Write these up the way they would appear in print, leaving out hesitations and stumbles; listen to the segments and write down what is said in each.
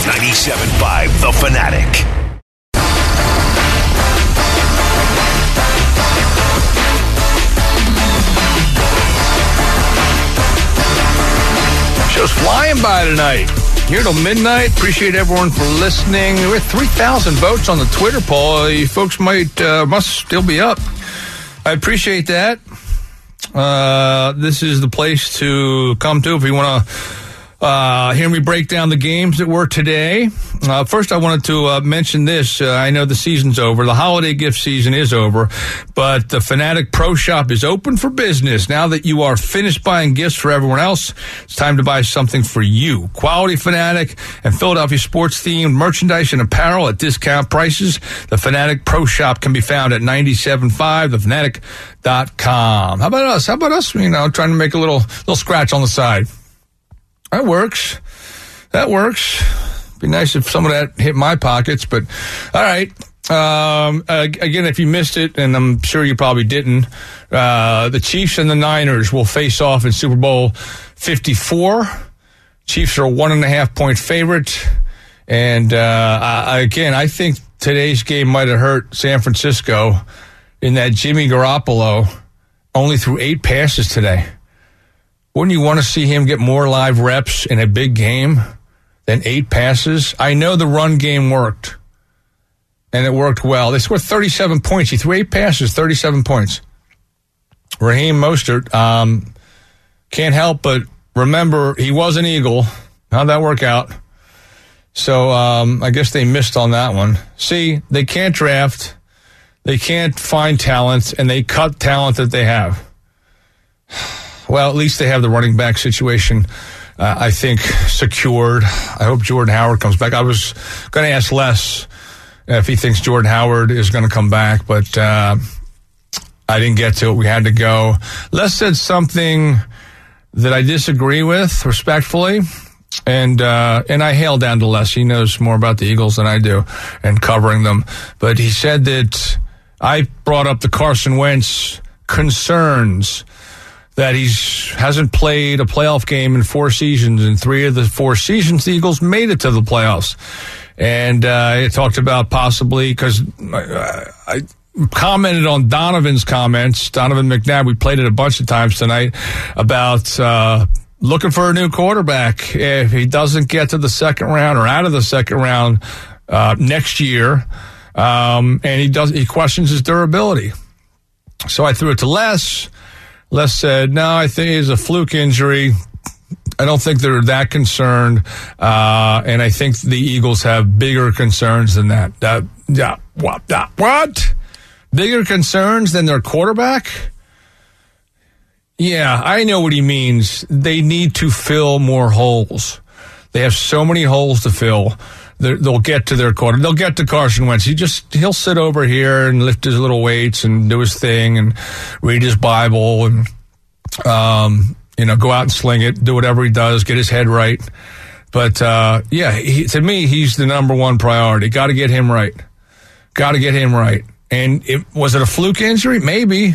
97.5 The Fanatic. Show's flying by tonight. Here till midnight. Appreciate everyone for listening. We're at 3,000 votes on the Twitter poll. You folks must still be up. I appreciate that. This is the place to come to if you want to hear me break down the games that were today. First, I wanted to mention this. I know the season's over. The holiday gift season is over, but the Fanatic Pro Shop is open for business. Now that you are finished buying gifts for everyone else, it's time to buy something for you. Quality Fanatic and Philadelphia sports-themed merchandise and apparel at discount prices. The Fanatic Pro Shop can be found at 97.5thefanatic.com. How about us? You know, trying to make a little scratch on the side. That works. Be nice if some of that hit my pockets, but all right. Again, if you missed it, and I'm sure you probably didn't, the Chiefs and the Niners will face off in Super Bowl 54. Chiefs are a 1.5-point favorite. And again, I think today's game might have hurt San Francisco in that Jimmy Garoppolo only threw 8 passes today. Wouldn't you want to see him get more live reps in a big game than 8 passes? I know the run game worked, and it worked well. They scored 37 points. He threw 8 passes, 37 points. Raheem Mostert, can't help but remember he was an Eagle. How'd that work out? So I guess they missed on that one. See, they can't draft, they can't find talent, and they cut talent that they have. Well, at least they have the running back situation, I think, secured. I hope Jordan Howard comes back. I was going to ask Les if he thinks Jordan Howard is going to come back, but I didn't get to it. We had to go. Les said something that I disagree with, respectfully, and I hail down to Les. He knows more about the Eagles than I do and covering them. But he said that I brought up the Carson Wentz concerns that he hasn't played a playoff game in 4 seasons. In 3 of the 4 seasons, the Eagles made it to the playoffs. And I talked about possibly, because I commented on Donovan's comments, Donovan McNabb, we played it a bunch of times tonight, about looking for a new quarterback. If he doesn't get to the second round or out of the second round next year, and he questions his durability. So I threw it to Les. Les said, no, I think it's a fluke injury. I don't think they're that concerned. And I think the Eagles have bigger concerns than that. What? Bigger concerns than their quarterback? Yeah, I know what he means. They need to fill more holes. They have so many holes to fill. They'll get to their quarter. They'll get to Carson Wentz. He'll sit over here and lift his little weights and do his thing and read his Bible and, go out and sling it, do whatever he does, get his head right. But, to me, he's the number one priority. Got to get him right. And was it a fluke injury? Maybe.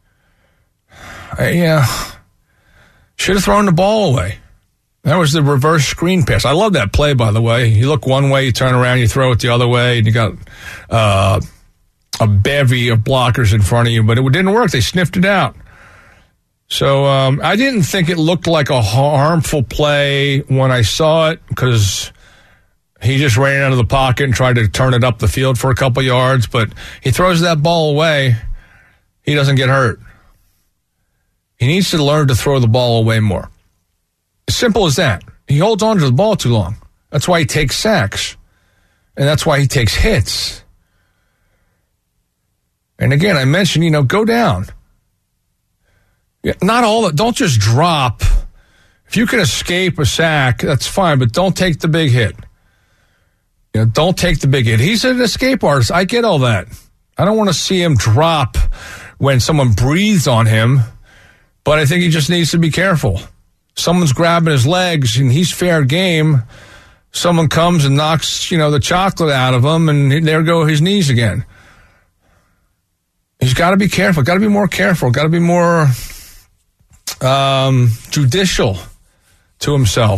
Should have thrown the ball away. That was the reverse screen pass. I love that play, by the way. You look one way, you turn around, you throw it the other way, and you got a bevy of blockers in front of you. But it didn't work. They sniffed it out. So I didn't think it looked like a harmful play when I saw it, because he just ran out of the pocket and tried to turn it up the field for a couple yards. But he throws that ball away, he doesn't get hurt. He needs to learn to throw the ball away more. As simple as that. He holds on to the ball too long. That's why he takes sacks. And that's why he takes hits. And again, I mentioned, go down. Yeah, not all that. Don't just drop. If you can escape a sack, that's fine, but don't take the big hit. Don't take the big hit. He's an escape artist. I get all that. I don't want to see him drop when someone breathes on him, but I think he just needs to be careful. Someone's grabbing his legs, and he's fair game. Someone comes and knocks, the chocolate out of him, and there go his knees again. He's got to be careful. Got to be more careful. Got to be more judicial to himself.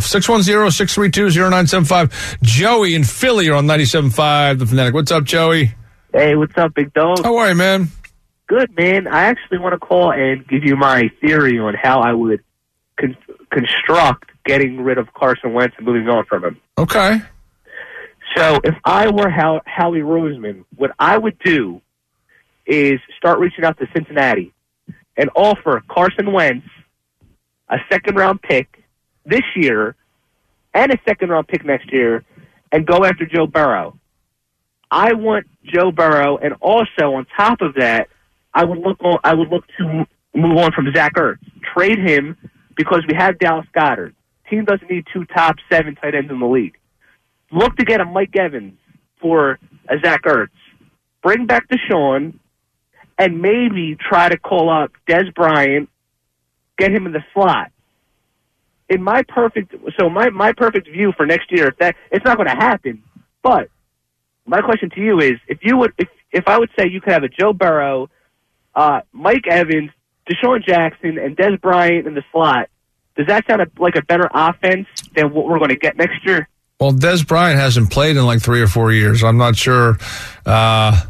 610-632-0975. Joey in Philly are on 97.5 The Fanatic. What's up, Joey? Hey, what's up, big dog? How are you, man? Good, man. I actually want to call and give you my theory on how I would construct getting rid of Carson Wentz and moving on from him. Okay. So if I were Howie Roseman, what I would do is start reaching out to Cincinnati and offer Carson Wentz a second-round pick this year and a second-round pick next year and go after Joe Burrow. I want Joe Burrow, and also on top of that, I would look to move on from Zach Ertz. Trade him because we have Dallas Goedert. Team doesn't need 2 top 7 tight ends in the league. Look to get a Mike Evans for a Zach Ertz. Bring back Deshaun, and maybe try to call up Dez Bryant, get him in the slot. In my perfect view for next year, it's not going to happen. But my question to you is, if I would say you could have a Joe Burrow, Mike Evans, Deshaun Jackson, and Dez Bryant in the slot, does that sound like a better offense than what we're going to get next year? Well, Dez Bryant hasn't played in like 3 or 4 years. I'm not sure I'd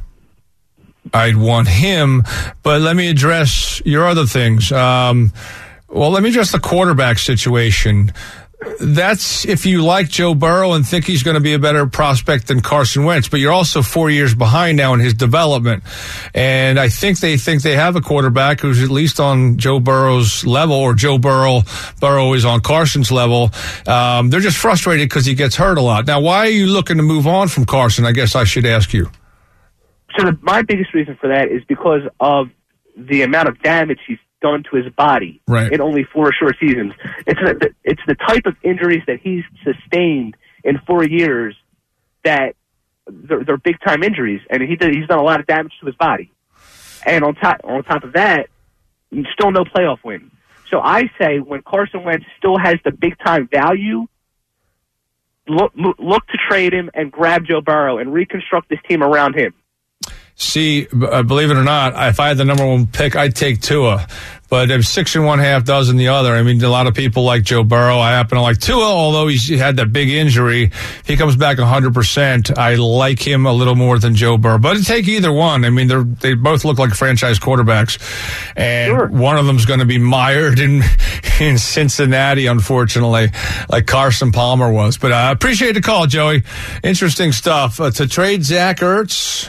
want him, but let me address your other things. Let me address the quarterback situation. That's if you like Joe Burrow and think he's going to be a better prospect than Carson Wentz, but you're also 4 years behind now in his development. And I think they have a quarterback who's at least on Joe Burrow's level, or Burrow is on Carson's level. They're just frustrated because he gets hurt a lot. Now, why are you looking to move on from Carson? I guess I should ask you. So my biggest reason for that is because of the amount of damage he's done to his body in only 4 short seasons. It's the type of injuries that he's sustained in 4 years that they're big time injuries, and he's done a lot of damage to his body. And on top of that, still no playoff win. So I say when Carson Wentz still has the big time value, look to trade him and grab Joe Burrow and reconstruct this team around him. See, believe it or not, if I had the number 1 pick, I'd take Tua. But if 6 1/2 dozen the other, I mean, a lot of people like Joe Burrow. I happen to like Tua, although he had that big injury. He comes back 100%. I like him a little more than Joe Burrow. But take either one. I mean, they both look like franchise quarterbacks. And one of them's going to be mired in Cincinnati, unfortunately, like Carson Palmer was. But I appreciate the call, Joey. Interesting stuff. To trade Zach Ertz,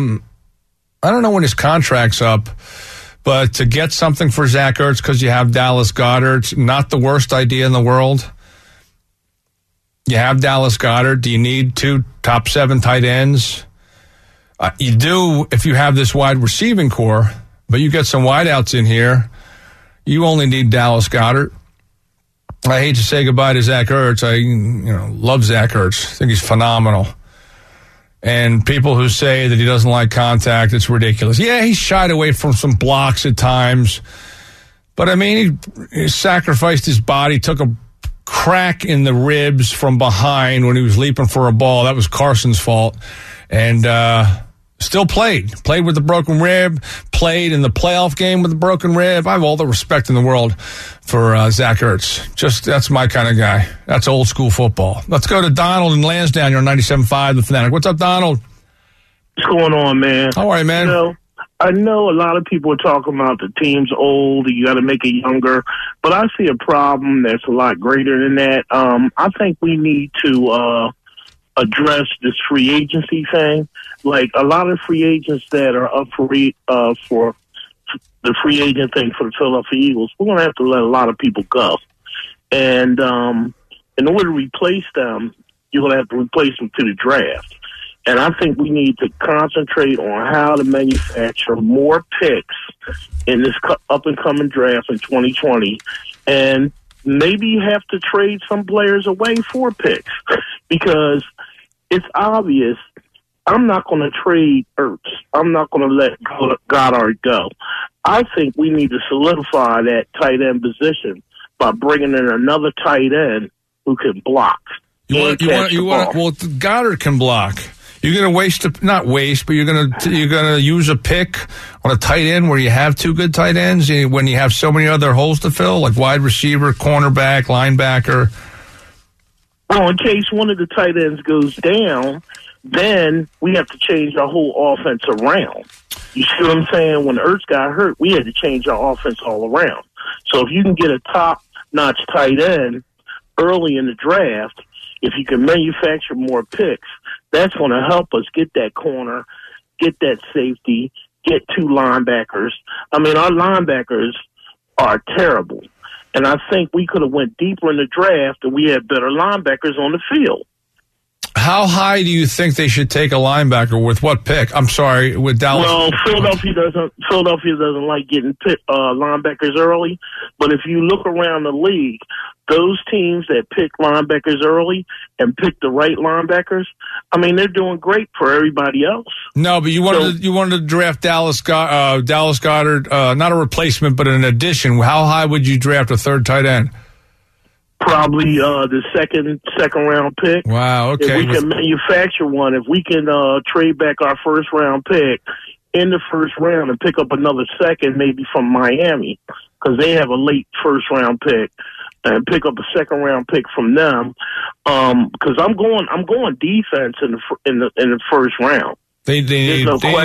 I don't know when his contract's up, but to get something for Zach Ertz because you have Dallas Goedert, not the worst idea in the world. You have Dallas Goedert. Do you need 2 top 7 tight ends? You do if you have this wide receiving core, but you get some wideouts in here. You only need Dallas Goedert. I hate to say goodbye to Zach Ertz. I love Zach Ertz. I think he's phenomenal. And people who say that he doesn't like contact, it's ridiculous. Yeah, he shied away from some blocks at times. But, I mean, he sacrificed his body, took a crack in the ribs from behind when he was leaping for a ball. That was Carson's fault. And still played with the broken rib, played in the playoff game with the broken rib. I have all the respect in the world for Zach Ertz. That's my kind of guy. That's old school football. Let's go to Donald in Lansdowne. You're on 97.5 The Fanatic. What's up, Donald? What's going on, man? How are you, man? I know a lot of people are talking about the team's old, you got to make it younger, but I see a problem that's a lot greater than that. I think we need to address this free agency thing. Like a lot of free agents that are up for the free agent thing for the Philadelphia Eagles, we're going to have to let a lot of people go. And in order to replace them, you're going to have to replace them to the draft. And I think we need to concentrate on how to manufacture more picks in this up-and-coming draft in 2020. And maybe you have to trade some players away for picks because it's obvious I'm not going to trade Ertz. I'm not going to let Goddard go. I think we need to solidify that tight end position by bringing in another tight end who can block. Well, Goddard can block. You're going to not waste, but you're going to use a pick on a tight end where you have two good tight ends when you have so many other holes to fill, like wide receiver, cornerback, linebacker. Well, in case one of the tight ends goes down, then we have to change our whole offense around. You see what I'm saying? When Ertz got hurt, we had to change our offense all around. So if you can get a top-notch tight end early in the draft, if you can manufacture more picks, that's going to help us get that corner, get that safety, get two linebackers. I mean, our linebackers are terrible. And I think we could have went deeper in the draft and we had better linebackers on the field. How high do you think they should take a linebacker? With what pick? I'm sorry, with Dallas. Well, Philadelphia doesn't like getting linebackers early. But if you look around the league, those teams that pick linebackers early and pick the right linebackers, I mean, they're doing great for everybody else. No, but you wanted to draft Dallas Goedert, not a replacement, but an addition. How high would you draft a third tight end? Probably the second round pick. Wow, okay. If we can manufacture one, if we can trade back our first round pick in the first round and pick up another second, maybe from Miami, because they have a late first round pick, and pick up a second round pick from them. Because I'm going defense in the first round. They need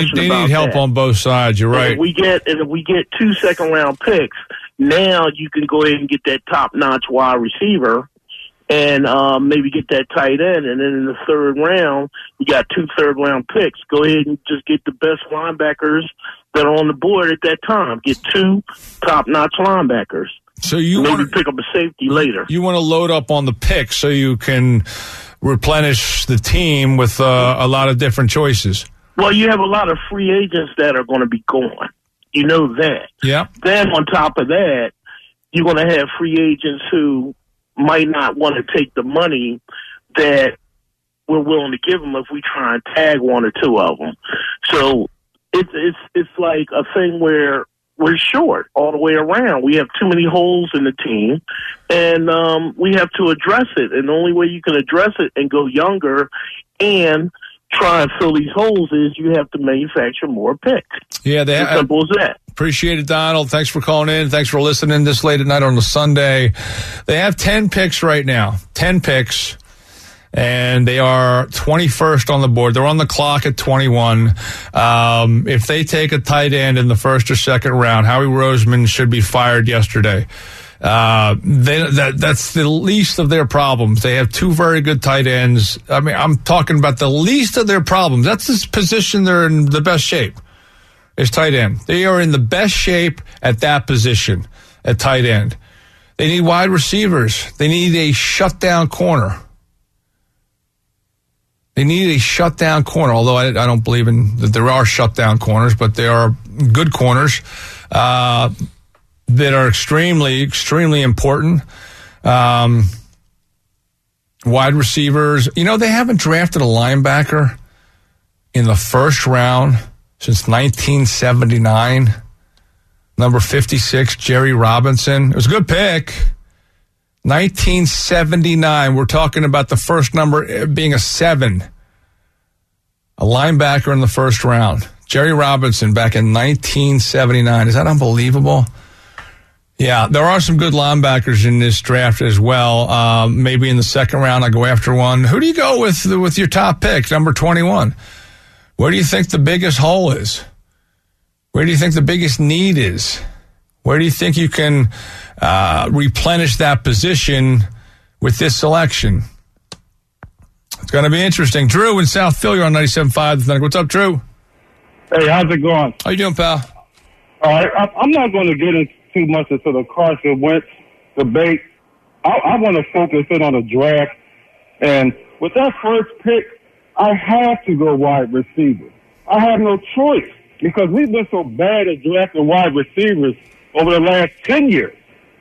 help on both sides. You're right. And if we get 2 second round picks, now you can go ahead and get that top-notch wide receiver and maybe get that tight end. And then in the third round, we got 2 third-round picks. Go ahead and just get the best linebackers that are on the board at that time. Get 2 top-notch linebackers. So you maybe pick up a safety later. You want to load up on the picks so you can replenish the team with a lot of different choices. Well, you have a lot of free agents that are going to be gone. You know that. Yeah. Then on top of that, you're going to have free agents who might not want to take the money that we're willing to give them if we try and tag 1 or 2 of them. So it's like a thing where we're short all the way around. We have too many holes in the team, and we have to address it. And the only way you can address it and go younger and try and fill these holes is you have to manufacture more picks. Yeah, as simple as that. Appreciate it, Donald. Thanks for calling in. Thanks for listening this late at night on a Sunday. They have 10 picks right now. 10 picks. And they are 21st on the board. They're on the clock at 21. If they take a tight end in the first or second round, Howie Roseman should be fired yesterday. That's the least of their problems. They have 2 very good tight ends. I mean, I'm talking about the least of their problems. That's the position they're in the best shape, is tight end. They are in the best shape at that position, at tight end. They need wide receivers. They need a shutdown corner. They need a shutdown corner, although I don't believe in that there are shutdown corners, but there are good corners that are extremely, extremely important. Wide receivers. You know, they haven't drafted a linebacker in the first round since 1979. Number 56, Jerry Robinson. It was a good pick. 1979. We're talking about the first number being a 7. A linebacker in the first round. Jerry Robinson back in 1979. Is that unbelievable? Yeah, there are some good linebackers in this draft as well. Maybe in the second round I go after one. Who do you go with your top pick, number 21? Where do you think the biggest hole is? Where do you think the biggest need is? Where do you think you can replenish that position with this selection? It's going to be interesting. Drew in South Philly, you're on 97.5. What's up, Drew? Hey, how's it going? How you doing, pal? All right, I'm not going to get into too much into the Carson Wentz debate. I want to focus in on the draft. And with that first pick, I have to go wide receiver. I have no choice because we've been so bad at drafting wide receivers over the last 10 years.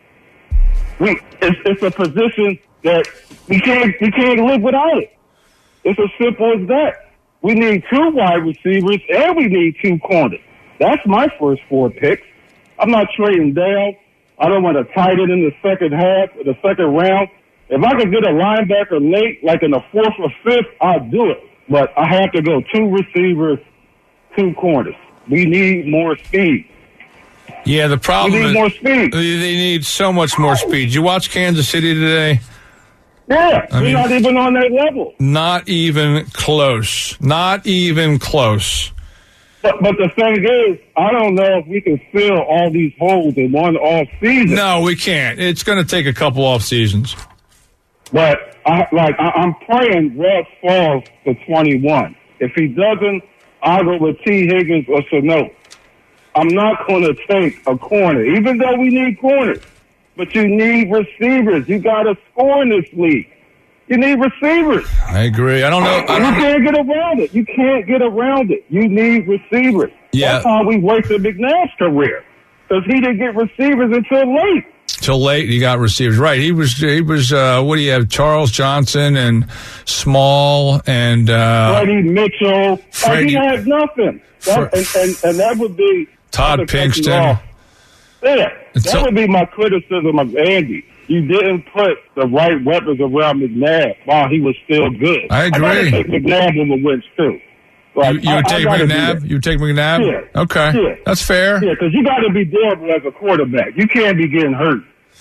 It's a position that we can't live without it. It's as simple as that. We need 2 wide receivers and we need 2 corners. That's my first 4 picks. I'm not trading down. I don't want to tight end in the second half or the second round. If I could get a linebacker late, like in the 4th or 5th, I'll do it. but I have to go 2 receivers, 2 corners. We need more speed. Yeah, the problem We need is more speed. they need so much more speed. You watch Kansas City today? Yeah, we're not even on that level. Not even close. Not even close. But the thing is, I don't know if we can fill all these holes in one off season. No, we can't. It's going to take a couple off seasons. But I'm praying Russ falls to 21. If he doesn't, I'll go with T. Higgins or Sano. I'm not going to take a corner, even though we need corners. But you need receivers. You got to score in this league. You need receivers. I agree. I don't know. You can't get around it. You can't get around it. You need receivers. Yeah. That's how we wasted McNabb's career, because he didn't get receivers until late. Till late, he got receivers. Right. He was. What do you have? Charles Johnson and Small and Freddie Mitchell. Freddie, he had nothing. And that would be Todd Pinkston. Yeah, that would be my criticism of Andy. You didn't put the right weapons around McNabb while he was still good. I agree. I think McNabb will win too. Like, you would take McNabb? You would take McNabb? Yeah. Okay. Yeah. That's fair. Yeah, because you got to be durable as a quarterback. You can't be getting hurt.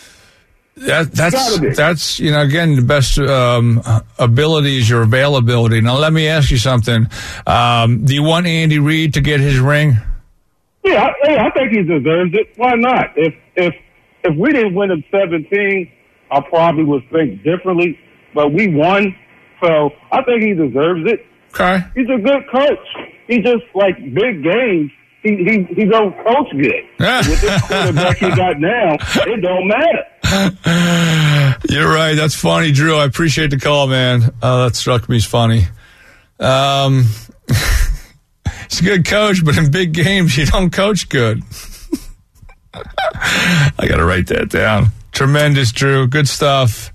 That's again, the best ability is your availability. Now, let me ask you something. Do you want Andy Reid to get his ring? Yeah, I think he deserves it. Why not? If we didn't win in 17, I probably would think differently. But we won, so I think he deserves it. Okay. He's a good coach. He just, like, big games, he don't coach good. With this quarterback he got now, it don't matter. You're right. That's funny, Drew. I appreciate the call, man. That struck me as funny. He's a good coach, but in big games, you don't coach good. I got to write that down. Tremendous, Drew. Good stuff.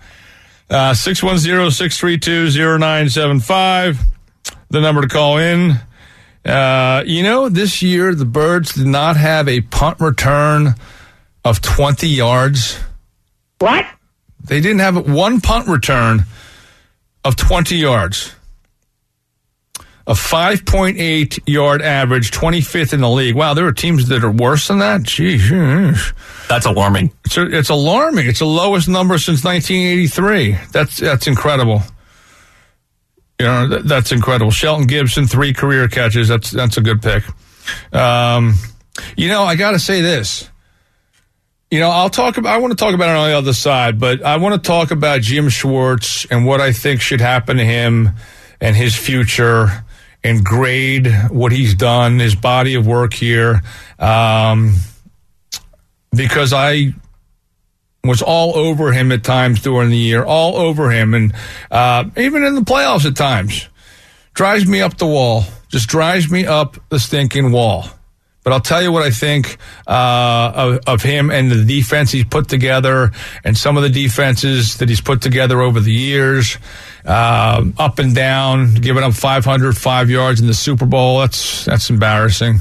610-632-0975. The number to call in. This year the Birds did not have a punt return of 20 yards. What? They didn't have one punt return of 20 yards. A 5.8 yard average, 25th in the league. Wow, there are teams that are worse than that? Jeez. That's alarming. It's alarming. It's the lowest number since 1983. That's incredible. That's incredible. Shelton Gibson, 3 career catches. That's a good pick. I got to say this. I want to talk about it on the other side, but I want to talk about Jim Schwartz and what I think should happen to him and his future, and grade what he's done, his body of work here, because I was all over him at times during the year, all over him, and even in the playoffs at times. Drives me up the wall, just drives me up the stinking wall. But I'll tell you what I think of him and the defense he's put together, and some of the defenses that he's put together over the years. Up and down, giving up 505 yards in the Super Bowl. That's embarrassing.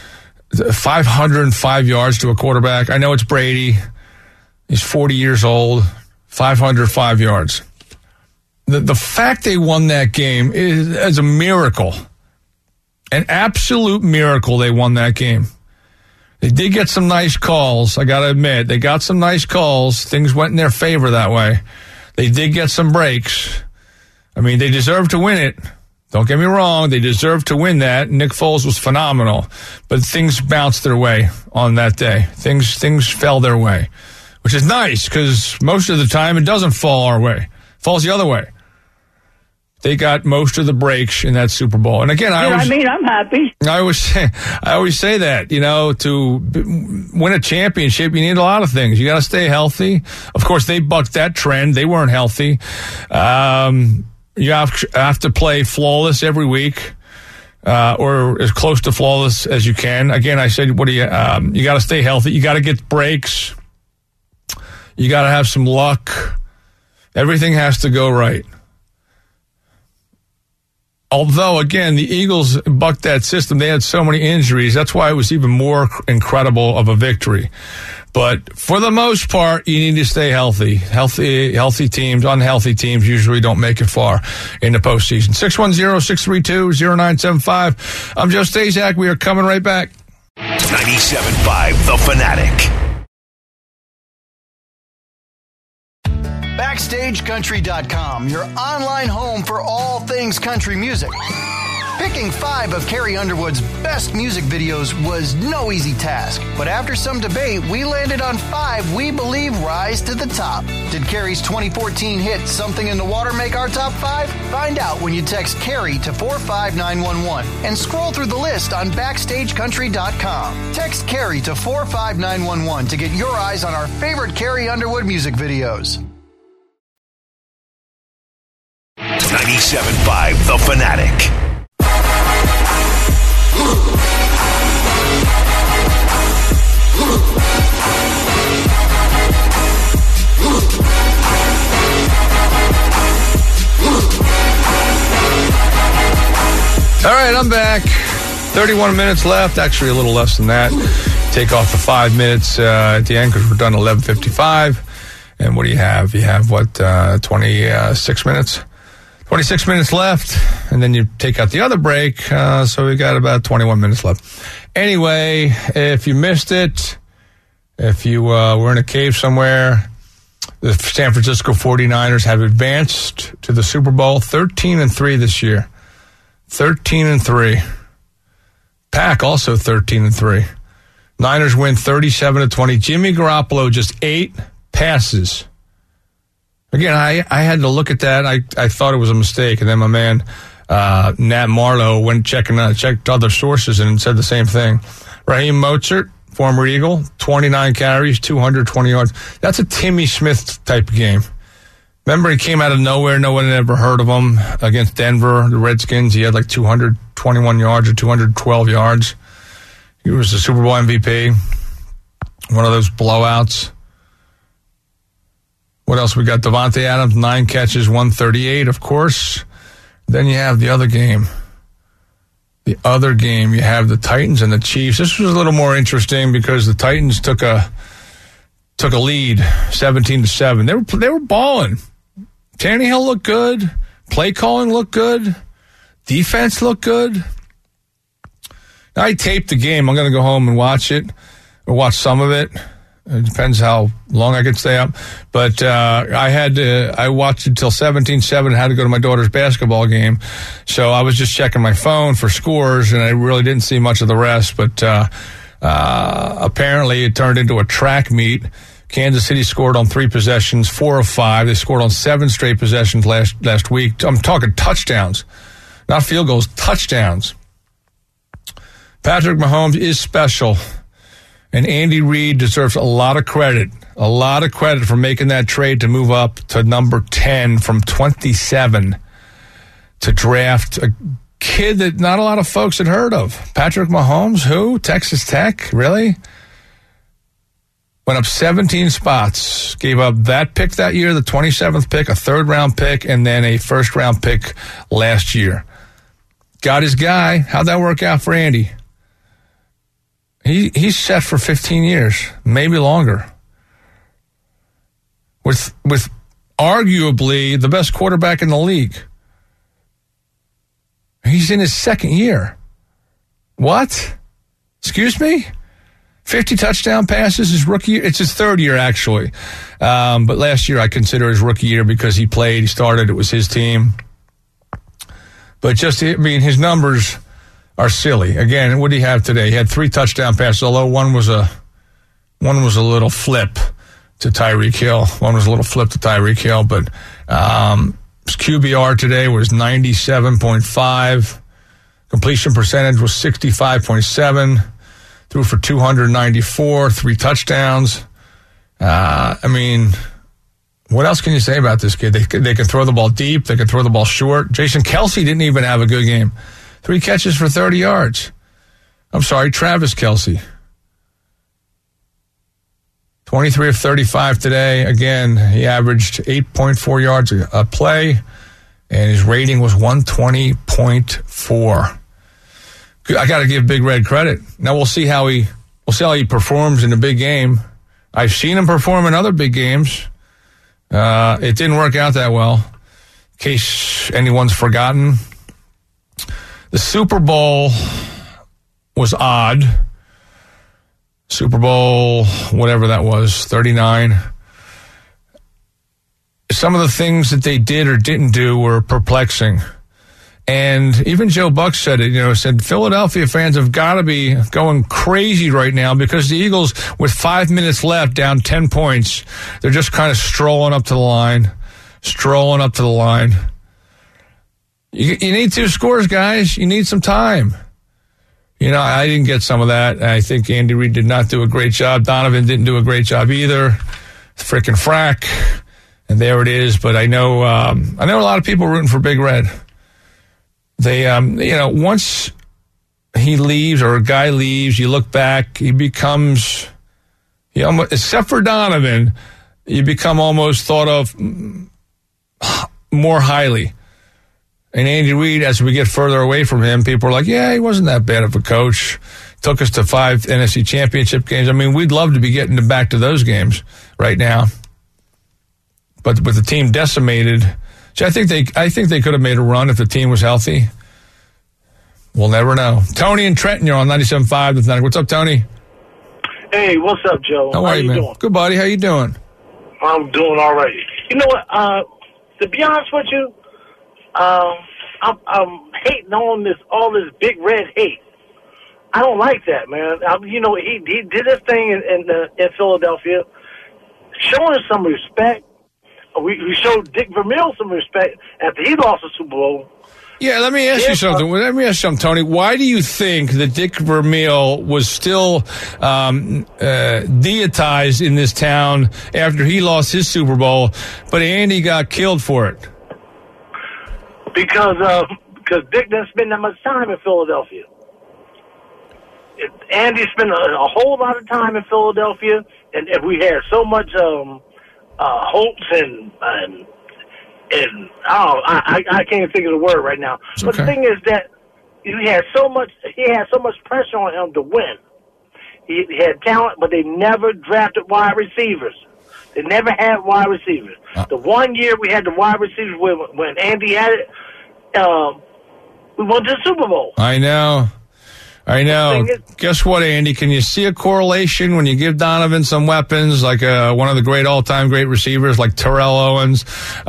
505 yards to a quarterback. I know it's Brady. He's 40 years old. 505 yards. The fact they won that game is a miracle. An absolute miracle they won that game. They did get some nice calls, I got to admit. They got some nice calls. Things went in their favor that way. They did get some breaks. I mean, they deserved to win it. Don't get me wrong. They deserved to win that. Nick Foles was phenomenal. But things bounced their way on that day. Things fell their way, which is nice because most of the time it doesn't fall our way. It falls the other way. They got most of the breaks in that Super Bowl. And again, I'm happy. I always say that, to win a championship, you need a lot of things. You got to stay healthy. Of course, they bucked that trend. They weren't healthy. You have to play flawless every week, or as close to flawless as you can. Again, I said, you got to stay healthy. You got to get breaks. You got to have some luck. Everything has to go right. although, again, the Eagles bucked that system. They had so many injuries. That's why it was even more incredible of a victory. But for the most part, you need to stay healthy. Healthy teams, unhealthy teams usually don't make it far in the postseason. 610-632-0975. I'm Joe Stazak. We are coming right back. 97.5 The Fanatic. BackstageCountry.com, your online home for all things country music. Picking 5 of Carrie Underwood's best music videos was no easy task, but after some debate, we landed on 5 we believe rise to the top. Did Carrie's 2014 hit Something in the Water make our top 5? Find out when you text Carrie to 45911 and scroll through the list on BackstageCountry.com. Text Carrie to 45911 to get your eyes on our favorite Carrie Underwood music videos. 97.5 The Fanatic. All right, I'm back. 31 minutes left. Actually, a little less than that. Take off the 5 minutes at the end because we're done at 11:55. And what do you have? You have, 26 minutes? 26 minutes left, and then you take out the other break, so we got about 21 minutes left. Anyway, if you missed it, if you were in a cave somewhere, the San Francisco 49ers have advanced to the Super Bowl 13-3 this year. 13-3. Pack also 13-3. Niners win 37-20. Jimmy Garoppolo just 8 passes. Again, I had to look at that. I thought it was a mistake, and then my man Nat Marlowe went checked other sources and said the same thing. Raheem Mostert, former Eagle, 29 carries, 220 yards. That's a Timmy Smith type of game. Remember, he came out of nowhere. No one had ever heard of him against Denver, the Redskins. He had like 221 yards or 212 yards. He was the Super Bowl MVP. One of those blowouts. What else we got? Devontae Adams, 9 catches, 138, of course. Then you have the other game. You have the Titans and the Chiefs. This was a little more because the Titans took a lead, 17-7. They were balling. Tannehill looked good. Play calling looked good. Defense looked good. I taped the game. I'm going to go home and watch it, or watch some of it. It depends how long I could stay up. But I watched it till 17-7 and had to go to my daughter's basketball game. So I was just checking my phone for scores, and I really didn't see much of the rest. But apparently it turned into a track meet. Kansas City scored on 3 possessions, 4 of 5. They scored on 7 straight possessions last week. I'm talking touchdowns, not field goals, touchdowns. Patrick Mahomes is special. And Andy Reid deserves a lot of credit for making that trade to move up to number 10 from 27 to draft a kid that not a lot of folks had heard of. Patrick Mahomes, who? Texas Tech? Really? Went up 17 spots. Gave up that pick that year, the 27th pick, a 3rd-round pick, and then a 1st-round pick last year. Got his guy. How'd that work out for Andy? He's set for 15 years, maybe longer. With arguably the best quarterback in the league. He's in his 2nd year. What? Excuse me? 50 touchdown passes his rookie year. It's his 3rd year, actually. But last year I consider his rookie year because he played, he started, it was his team. But his numbers are silly. Again, what did he have today? He had 3 touchdown passes, although one was a little flip to Tyreek Hill. But his QBR today was 97.5. Completion percentage was 65.7. Threw for 294, 3 touchdowns. What else can you say about this kid? They can throw the ball deep. They can throw the ball short. Jason Kelce didn't even have a good game. 3 catches for 30 yards. I'm sorry, Travis Kelce. 23 of 35 today. Again, he averaged 8.4 yards a play and his rating was 120.4. I got to give Big Red credit. Now we'll see how he performs in a big game. I've seen him perform in other big games. It didn't work out that well. In case anyone's forgotten, the Super Bowl was odd. Super Bowl, whatever that was, 39. Some of the things that they did or didn't do were perplexing. And even Joe Buck said it, said Philadelphia fans have got to be going crazy right now because the Eagles, with 5 minutes left, down 10 points, they're just kind of strolling up to the line. You need 2 scores, guys. You need some time. I didn't get some of that. I think Andy Reid did not do a great job. Donovan didn't do a great job either. Frickin' frack. And there it is. But I know a lot of people rooting for Big Red. They, once he leaves or a guy leaves, you look back, he becomes, except for Donovan, you become almost thought of more highly. And Andy Reid, as we get further away from him, people are like, yeah, he wasn't that bad of a coach. Took us to 5 NFC championship games. I mean, we'd love to be getting back to those games right now. But with the team decimated, I think they could have made a run if the team was healthy. We'll never know. Tony and Trenton, you're on 97.5 The Fanatic. What's up, Tony? Hey, what's up, Joe? How are you, man? Doing? Good, buddy. How you doing? I'm doing all right. You know what? To be honest with you, I'm hating on all this Big Red hate. I don't like that, man. He did his thing in Philadelphia, showing us some respect. We showed Dick Vermeil some respect after he lost the Super Bowl. Yeah, let me ask you something. Tony. Why do you think that Dick Vermeil was still deitized in this town after he lost his Super Bowl, but Andy got killed for it? Because Dick didn't spend that much time in Philadelphia. Andy spent a whole lot of time in Philadelphia, and we had so much hopes and I can't think of the word right now. It's but okay. The thing is that he had so much pressure on him to win. He had talent, but they never drafted wide receivers. They never had wide receivers. The one year we had the wide receivers when Andy had it, we went to the Super Bowl. I know. Guess what, Andy? Can you see a correlation when you give Donovan some weapons, like one of the all-time great receivers, like Terrell Owens?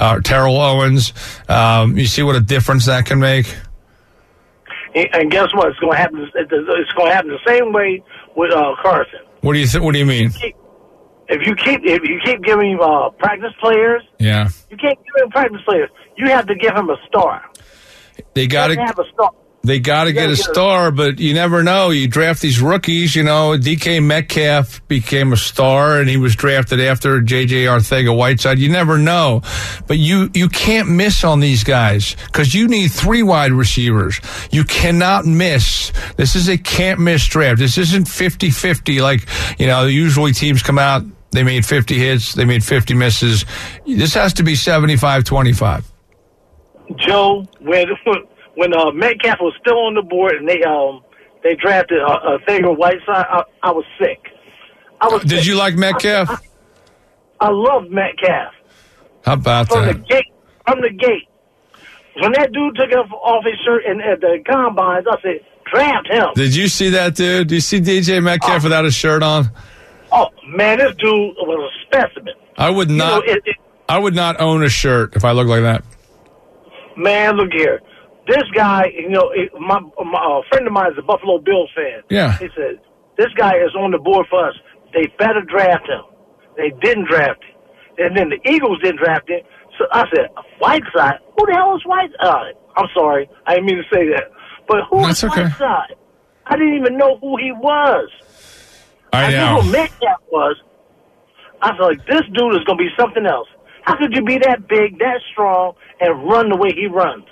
You see what a difference that can make? And guess what? It's going to happen. It's going to happen the same way with Carson. What do you think? What do you mean? If you keep giving him practice players, yeah, you can't give him practice players. You have to give him a star. They got to have a star. They got to get a star, but you never know. You draft these rookies, DK Metcalf became a star, and he was drafted after J.J. Arcega-Whiteside. You never know. But you can't miss on these guys because you need 3 wide receivers. You cannot miss. This is a can't-miss draft. This isn't 50-50 like, usually teams come out, they made 50 hits, they made 50 misses. This has to be 75-25. Joe, when Metcalf was still on the board and they drafted Arcega-Whiteside, I was sick. Did you like Metcalf? I loved Metcalf. How about From that? From the gate. When that dude took off his shirt at the combines, I said, draft him. Did you see that dude? Did you see DJ Metcalf without a shirt on? Oh, man, this dude was a specimen. I would not. I would not own a shirt if I looked like that. Man, look here. This guy, my friend of mine is a Buffalo Bills fan. Yeah. He said, this guy is on the board for us. They better draft him. They didn't draft him. And then the Eagles didn't draft him. So I said, Whiteside? Who the hell is Whiteside? I'm sorry. I didn't mean to say that. But who is Whiteside? I didn't even know who he was. I know. I knew who Metcalf was. I was like, this dude is going to be something else. How could you be that big, that strong, and run the way he runs?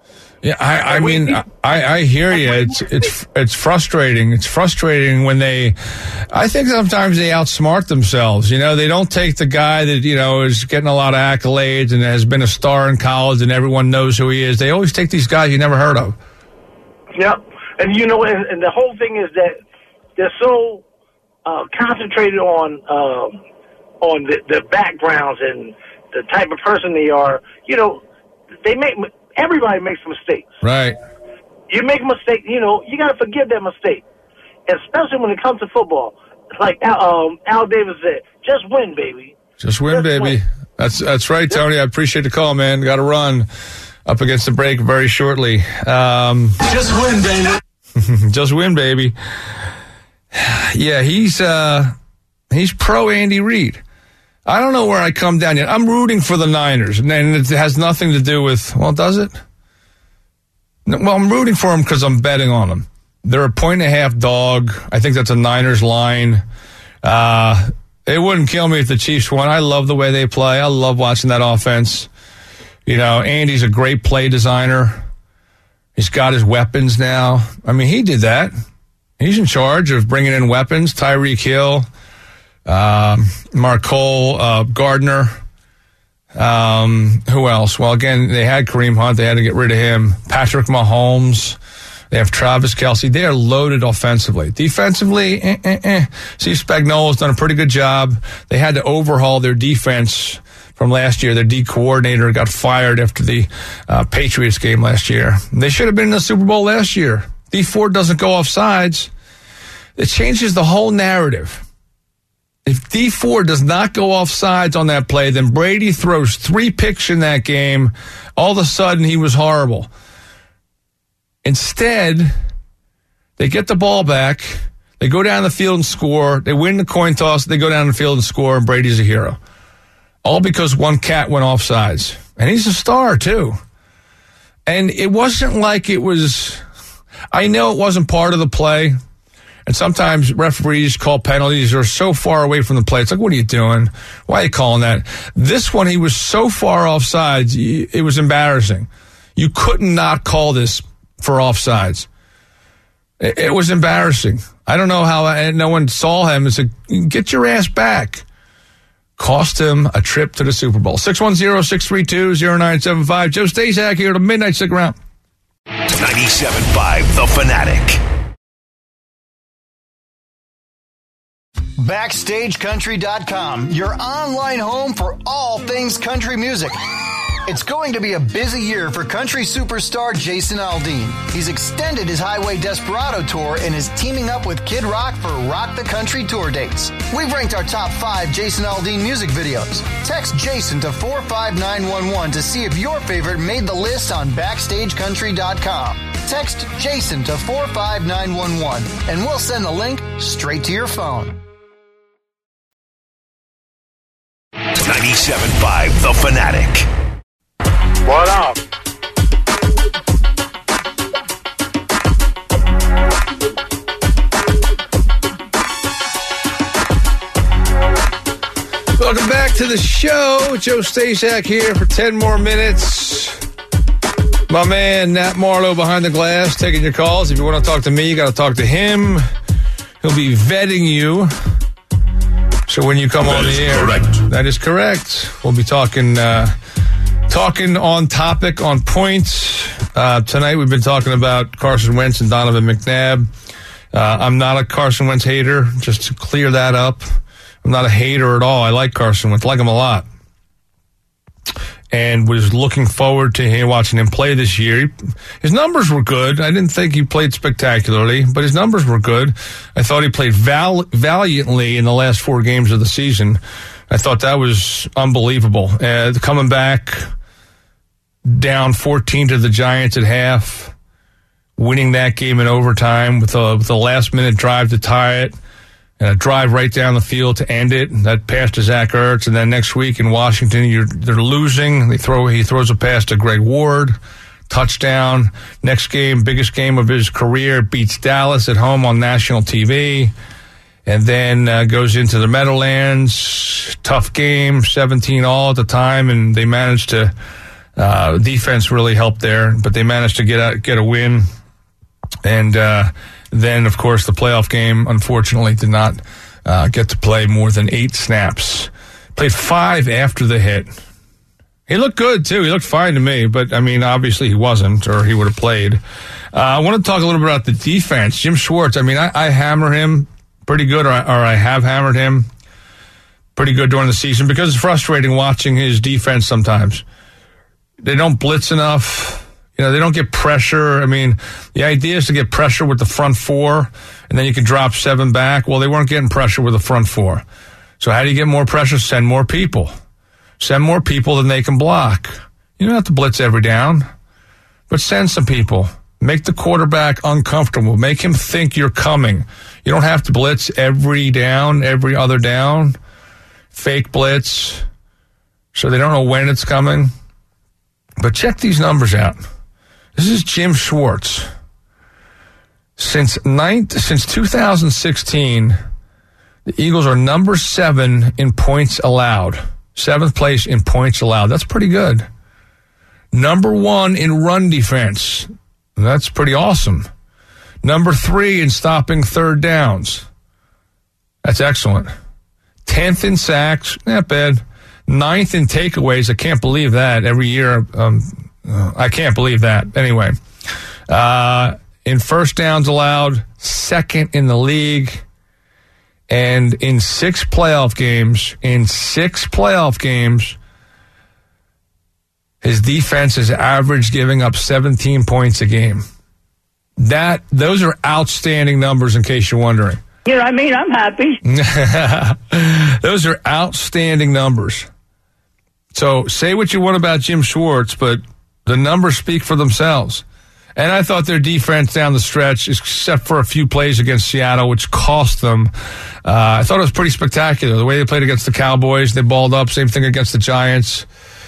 Yeah, I mean, I hear you. It's frustrating. It's frustrating when I think sometimes they outsmart themselves. You know, they don't take the guy that, you know, is getting a lot of accolades and has been a star in college and everyone knows who he is. They always take these guys you never heard of. Yep. And, you know, and the whole thing is that they're so concentrated on the backgrounds and the type of person they are. You know, everybody makes mistakes. Right. You make a mistake, you know, you got to forgive that mistake. Especially when it comes to football. Like Al Davis said, just win, baby. Just win, baby. Win. That's right, Tony. I appreciate the call, man. Got to run up against the break very shortly. Just win, baby. Just win, baby. Yeah, he's pro Andy Reid. I don't know where I come down yet. I'm rooting for the Niners, and it has nothing to do with, well, does it? Well, I'm rooting for them because I'm betting on them. They're 1.5 dog. I think that's a Niners line. It wouldn't kill me if the Chiefs won. I love the way they play. I love watching that offense. You know, Andy's a great play designer. He's got his weapons now. I mean, he did that. He's in charge of bringing in weapons. Tyreek Hill, Marcole, Gardner. Who else? Well, again, they had Kareem Hunt. They had to get rid of him. Patrick Mahomes. They have Travis Kelce. They are loaded offensively. Defensively, Steve Spagnuolo's done a pretty good job. They had to overhaul their defense from last year. Their D coordinator got fired after the Patriots game last year. They should have been in the Super Bowl last year. D Ford doesn't go off sides. It changes the whole narrative. If D Ford does not go off sides on that play, then Brady throws 3 picks in that game. All of a sudden, he was horrible. Instead, they get the ball back. They go down the field and score. They win the coin toss. They go down the field and score, and Brady's a hero. All because one cat went off sides. And he's a star, too. And it wasn't like it was... I know it wasn't part of the play. And sometimes referees call penalties. They're so far away from the play. It's like, what are you doing? Why are you calling that? This one, he was so far offsides, it was embarrassing. You could not call this for offsides. It was embarrassing. I don't know how no one saw him and said, get your ass back. Cost him a trip to the Super Bowl. 610-632-0975. Joe Staszak here to Midnight. Stick around. 97.5 The Fanatic. BackstageCountry.com, your online home for all things country music. It's going to be a busy year for country superstar Jason Aldean. He's extended his Highway Desperado tour and is teaming up with Kid Rock for Rock the Country tour dates. We've ranked our top 5 Jason Aldean music videos. Text Jason to 45911 to see if your favorite made the list on BackstageCountry.com. Text Jason to 45911 and we'll send the link straight to your phone. 97.5 The Fanatic. What up? Welcome back to the show. Joe Staszak here for 10 more minutes. My man, Nat Marlowe behind the glass, taking your calls. If you want to talk to me, you got to talk to him. He'll be vetting you. So when you come on the air, correct. That is correct. We'll be talking on topic, on points. Tonight we've been talking about Carson Wentz and Donovan McNabb. I'm not a Carson Wentz hater, just to clear that up. I'm not a hater at all. I like Carson Wentz, like him a lot. And was looking forward to watching him play this year. His numbers were good. I didn't think he played spectacularly, but his numbers were good. I thought he played valiantly in the last 4 games of the season. I thought that was unbelievable. Coming back down 14 to the Giants at half, winning that game in overtime with a last-minute drive to tie it, and a drive right down the field to end it. That pass to Zach Ertz, and then next week in Washington, they're losing. He throws a pass to Greg Ward, touchdown. Next game, biggest game of his career, beats Dallas at home on national TV, and then goes into the Meadowlands. Tough game, 17-all at the time, and they managed to Defense really helped there, but they managed to get a win. And then, of course, the playoff game, unfortunately, did not get to play more than 8 snaps. Played 5 after the hit. He looked good, too. He looked fine to me, but, I mean, obviously he wasn't, or he would have played. I want to talk a little bit about the defense. Jim Schwartz, I mean, I hammer him pretty good, or I have hammered him pretty good during the season, because it's frustrating watching his defense sometimes. They don't blitz enough. You know, they don't get pressure. I mean, the idea is to get pressure with the front 4, and then you can drop 7 back. Well, they weren't getting pressure with the front 4. So how do you get more pressure? Send more people. Send more people than they can block. You don't have to blitz every down, but send some people. Make the quarterback uncomfortable. Make him think you're coming. You don't have to blitz every down, every other down. Fake blitz, so they don't know when it's coming. But check these numbers out. This is Jim Schwartz. Since 2016, the Eagles are number 7 in points allowed. 7th place in points allowed. That's pretty good. Number 1 in run defense. That's pretty awesome. Number 3 in stopping third downs. That's excellent. 10th in sacks. Not bad. 9th in takeaways. I can't believe that. Every year, I can't believe that. Anyway, in first downs allowed, 2nd in the league. And in 6 playoff games, his defense has averaged giving up 17 points a game. Those are outstanding numbers, in case you're wondering. You know what I mean? I'm happy. Those are outstanding numbers. So say what you want about Jim Schwartz, but the numbers speak for themselves. And I thought their defense down the stretch, except for a few plays against Seattle, which cost them, I thought it was pretty spectacular. The way they played against the Cowboys, they balled up. Same thing against the Giants.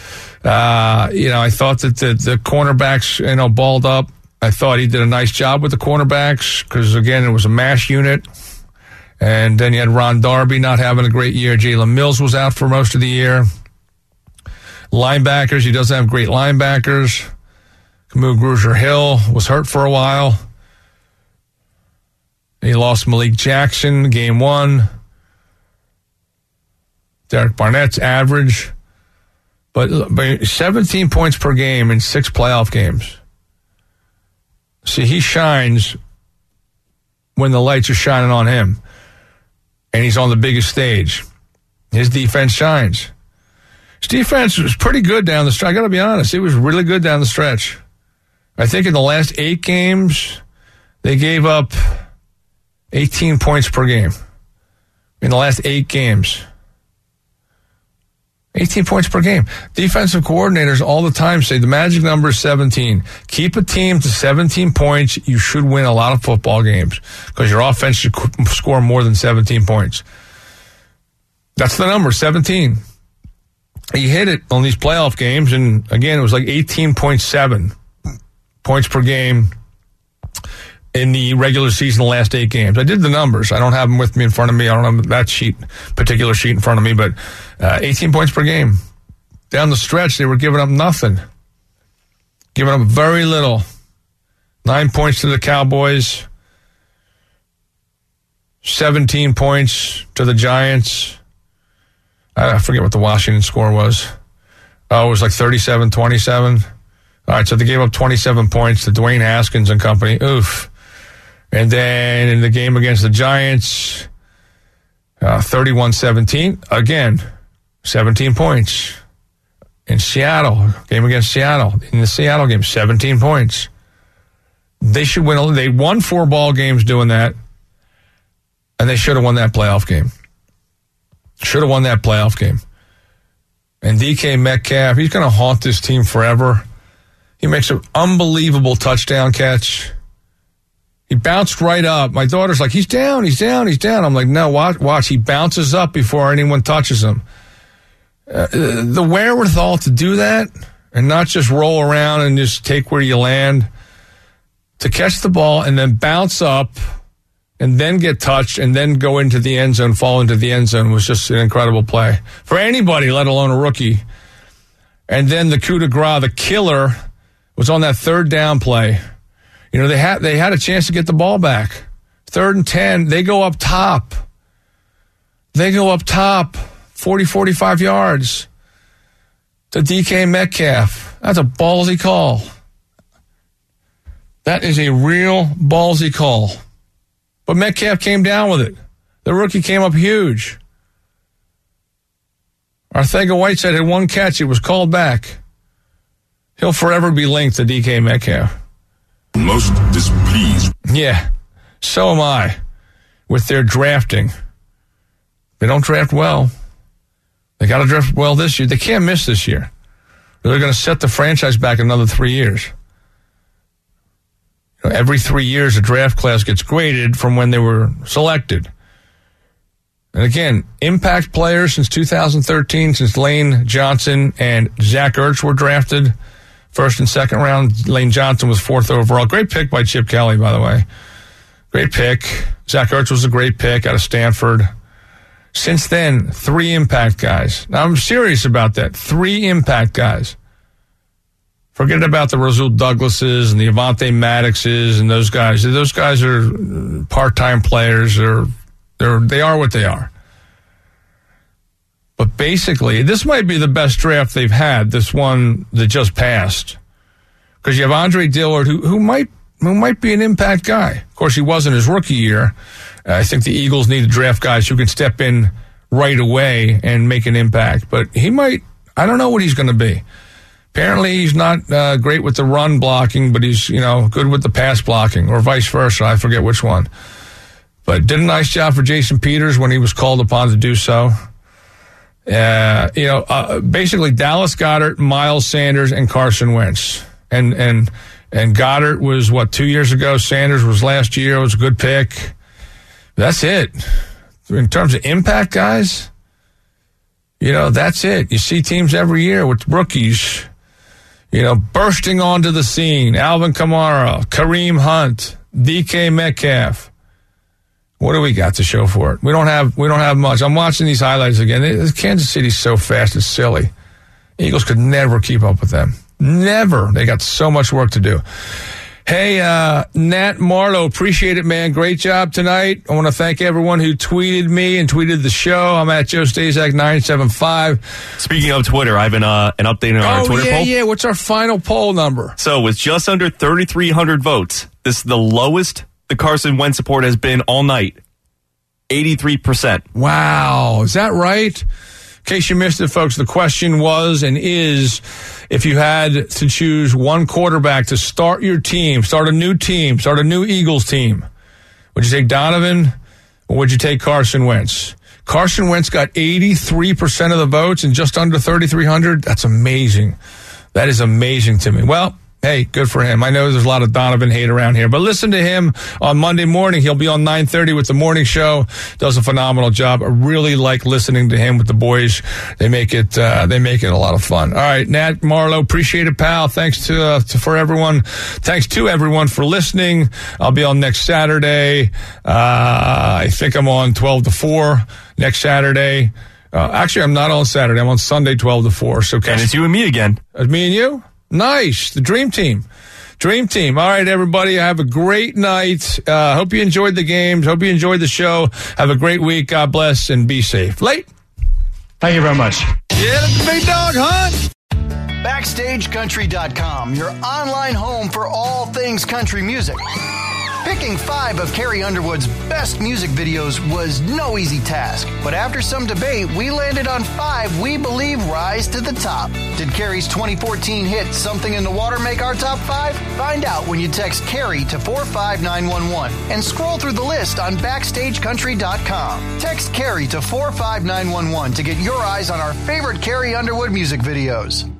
I thought that the cornerbacks, balled up. I thought he did a nice job with the cornerbacks because, again, it was a mash unit. And then you had Ron Darby not having a great year. Jalen Mills was out for most of the year. Linebackers, he doesn't have great linebackers. Camus Grugier-Hill was hurt for a while. He lost Malik Jackson game 1. Derek Barnett's average. But 17 points per game in 6 playoff games. See, he shines when the lights are shining on him. And he's on the biggest stage. His defense shines. His defense was pretty good down the stretch. I got to be honest. It was really good down the stretch. I think in the last 8 games, they gave up 18 points per game. In the last 8 games. 18 points per game. Defensive coordinators all the time say the magic number is 17. Keep a team to 17 points. You should win a lot of football games because your offense should score more than 17 points. That's the number, 17. He hit it on these playoff games, and again, it was like 18.7 points per game in the regular season, the last 8 games. I did the numbers. I don't have them with me in front of me. I don't have that particular sheet in front of me, but 18 points per game. Down the stretch, they were giving up nothing. Giving up very little. 9 points to the Cowboys. 17 points to the Giants. I forget what the Washington score was. Oh, it was like 37-27. All right, so they gave up 27 points to Dwayne Haskins and company. Oof. And then in the game against the Giants, 31-17. Again, 17 points. In Seattle, game against Seattle. In the Seattle game, 17 points. They should win. They won 4 ball games doing that, and they should have won that playoff game. Should have won that playoff game. And DK Metcalf, he's going to haunt this team forever. He makes an unbelievable touchdown catch. He bounced right up. My daughter's like, he's down. I'm like, no, watch. He bounces up before anyone touches him. The wherewithal to do that and not just roll around and just take where you land, to catch the ball and then bounce up and then get touched and then go into the end zone, fall into the end zone was just an incredible play for anybody, let alone a rookie. And then the coup de grace, the killer, was on that third down play. You know, they had a chance to get the ball back. 3rd and 10, they go up top. 40, 45 yards to DK Metcalf. That's a ballsy call. That is a real ballsy call. But Metcalf came down with it. The rookie came up huge. Arcega-Whiteside had one catch. It was called back. He'll forever be linked to DK Metcalf. Most displeased. Yeah, so am I with their drafting. They don't draft well. They got to draft well this year. They can't miss this year. They're going to set the franchise back another 3 years. You know, every 3 years, a draft class gets graded from when they were selected. And again, impact players since 2013, since Lane Johnson and Zach Ertz were drafted first and second round. Lane Johnson was 4th overall. Great pick by Chip Kelly, by the way. Great pick. Zach Ertz was a great pick out of Stanford. Since then, 3 impact guys. Now, I'm serious about that. 3 impact guys. Forget about the Rasul Douglases and the Avonte Maddoxes and those guys. Those guys are part-time players. They are what they are. But basically, this might be the best draft they've had, this one that just passed. Because you have Andre Dillard, who might be an impact guy. Of course, he wasn't his rookie year. I think the Eagles need to draft guys who can step in right away and make an impact. But he might, I don't know what he's going to be. Apparently, he's not great with the run blocking, but he's, good with the pass blocking, or vice versa. I forget which one. But did a nice job for Jason Peters when he was called upon to do so. Basically Dallas Goedert, Miles Sanders, and Carson Wentz. And Goddard was, 2 years ago? Sanders was last year. It was a good pick. That's it. In terms of impact guys, that's it. You see teams every year with rookies, bursting onto the scene. Alvin Kamara, Kareem Hunt, DK Metcalf. What do we got to show for it? We don't have much. I'm watching these highlights again. Kansas City's so fast, it's silly. Eagles could never keep up with them. Never. They got so much work to do. Hey, Nat Marlowe, appreciate it, man. Great job tonight. I want to thank everyone who tweeted me and tweeted the show. I'm at Joe Stazak 975. Speaking of Twitter, I have an update on our Twitter poll. Yeah. What's our final poll number? So with just under 3,300 votes, this is the lowest the Carson Wentz support has been all night. 83%. Wow. Is that right? In case you missed it, folks, the question was and is, if you had to choose one quarterback to start your team, start a new Eagles team, would you take Donovan or would you take Carson Wentz? Carson Wentz got 83% of the votes and just under 3,300. That's amazing. That is amazing to me. Well, hey, good for him. I know there's a lot of Donovan hate around here, but listen to him on Monday morning. He'll be on 9:30 with the morning show. Does a phenomenal job. I really like listening to him with the boys. They make it a lot of fun. All right, Nat Marlowe, appreciate it, pal. Thanks to everyone. Thanks to everyone for listening. I'll be on next Saturday. I think I'm on 12 to 4 next Saturday. Actually, I'm not on Saturday. I'm on Sunday, 12 to 4. So, and it's you and me again. Me and you? Nice. The Dream Team. Dream Team. All right, everybody. Have a great night. Hope you enjoyed the games. Hope you enjoyed the show. Have a great week. God bless and be safe. Late. Thank you very much. Yeah, let the big dog hunt. BackstageCountry.com, your online home for all things country music. Picking 5 of Carrie Underwood's best music videos was no easy task. But after some debate, we landed on 5 we believe rise to the top. Did Carrie's 2014 hit Something in the Water make our top 5? Find out when you text Carrie to 45911 and scroll through the list on BackstageCountry.com. Text Carrie to 45911 to get your eyes on our favorite Carrie Underwood music videos.